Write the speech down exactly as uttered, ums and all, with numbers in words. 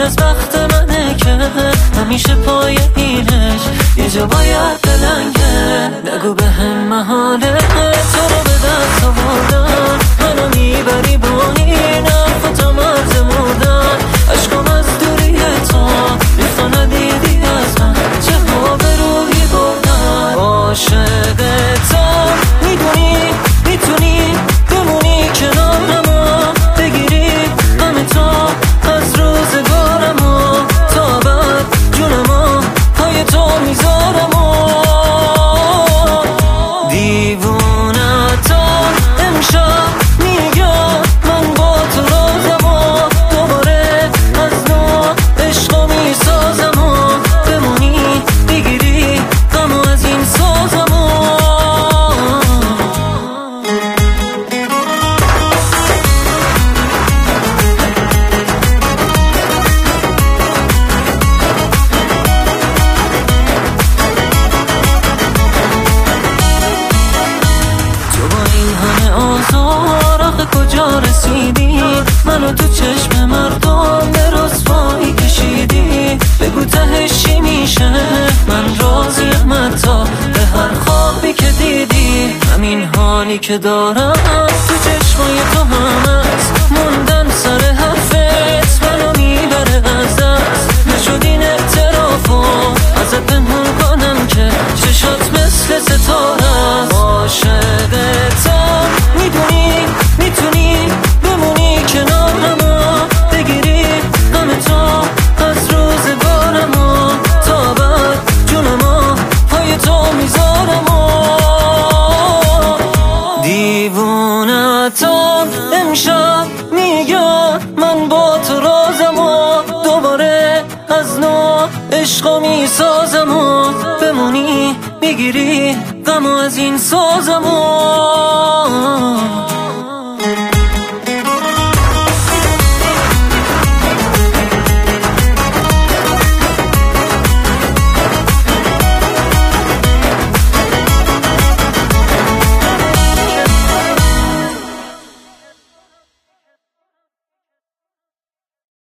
از بخت منه که همیشه پای اینش یه جا باید بلنگه. نگو به هم محاله تو رو به دست آوردن، منو میبری با این حرفتا مرز مردن. عشقم از دوری تو ریختا ندیدی از من، چه ها به روحی بردن. عاشقتم میدونی میتونی بمونی کنارمو، بگیری غم تو از روزگارمو، تا بعد جونمو پای تو میذارمو. دیوونتم امشب میگم من با تو رازمو، دوباره از نو عشقو میسازمو، بمونی بگیری غمو از این سازمو. آزار آخه کجا رسیدی؟ منو تو چشم مردم به رسوایی کشیدی. بگو تهش چی میشه؟ من راضیم حتی به هر خوابی که دیدی. همین حالی که دارم تو چشمای تو هم هست، موندن سر حرفت منو میبره از دست. نشد این اعترافو ازت پنهون کنم که چشات مثل ستاره است. عاشقتم میدونی میتونی بمونی کنارمو، بگیری غم تو از روزگارمو، تا بعد جونمو پای تو میذارمو. دیوونتم امشب میگم من با تو رازمو، دوباره از نو عشقو میسازمو، بمونی میگیری غمو از این سازمو.